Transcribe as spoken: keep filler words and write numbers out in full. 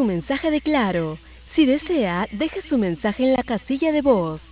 su mensaje de Claro. Si desea, deje su mensaje en la casilla de voz.